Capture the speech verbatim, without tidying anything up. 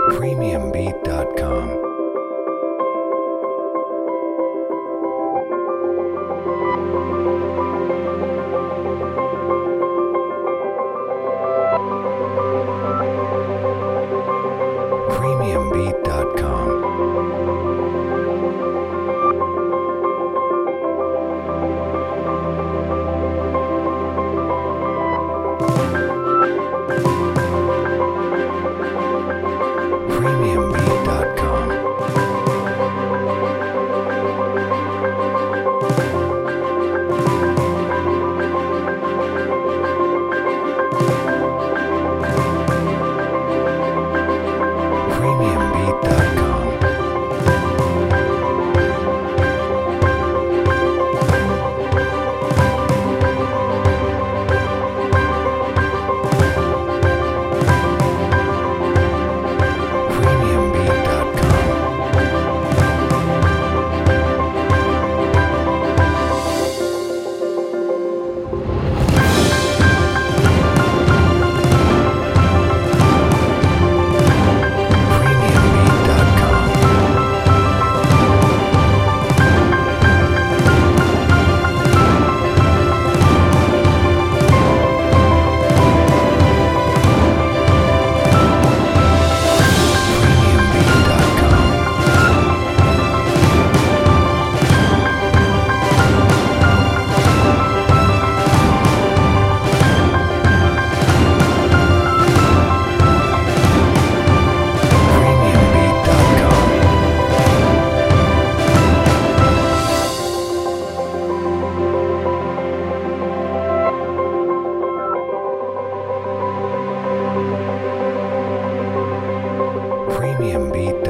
premium beat dot com. premium beat dot com. premium beat dot com. premium beat dot com. premium beat dot com. premium beat dot com. premium beat dot com. premium beat dot com. premium beat